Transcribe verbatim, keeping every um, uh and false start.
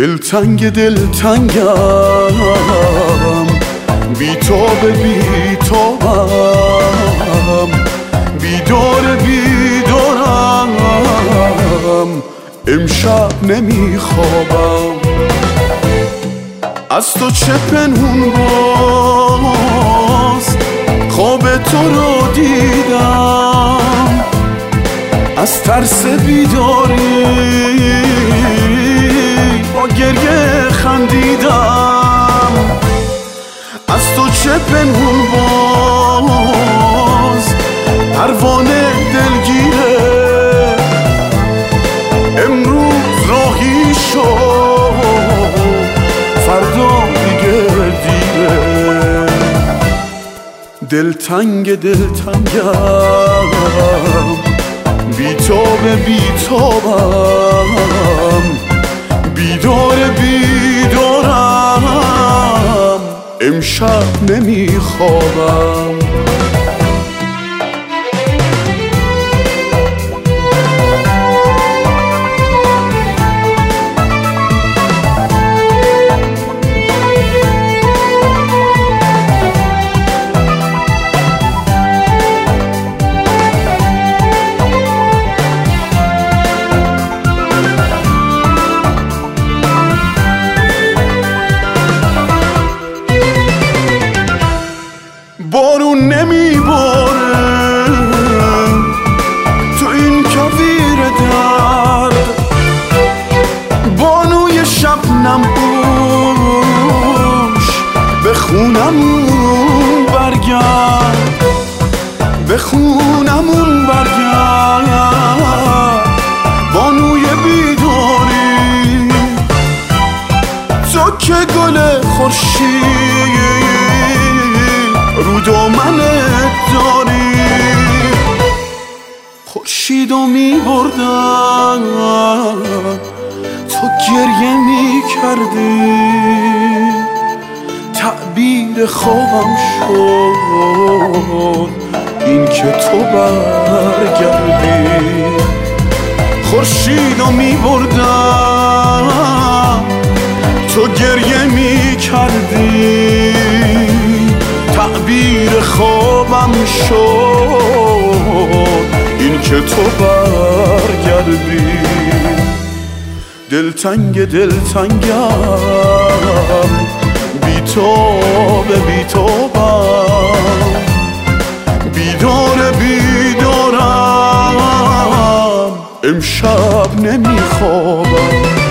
دلتنگ دلتنگم، بی تو به بی توام، بیدار بیدارم، امشب نمیخوابم. از تو چه پنهون باز خواب تو رو دیدم، از ترس بیداری با گریه خندیدم. از تو چه پنهون باز پروانه دلگیره، امروز راهی شد فردا دیگه دیره. دلتنگ دلتنگم، بی تو به بی توام، بیدار بیدارم، امشب نمیخوابم. بارون نمیباره تو این کویر درد، بانوی شبنم پوش به خونمون برگرد، به خونمون برگرد. بانوی بیداری تو که گل خورشید رو دامنت داری، خورشیدو میبردن تو گریه میکردی، تعبیر خوابم شد این که تو برگردی. خورشیدو میبردن تو گریه میکردی، تعبیر خوابم شد این که تو برگردی. دلتنگ دلتنگم، بی تو به بی توام، بیدار بیدارم، امشب نمیخوابم.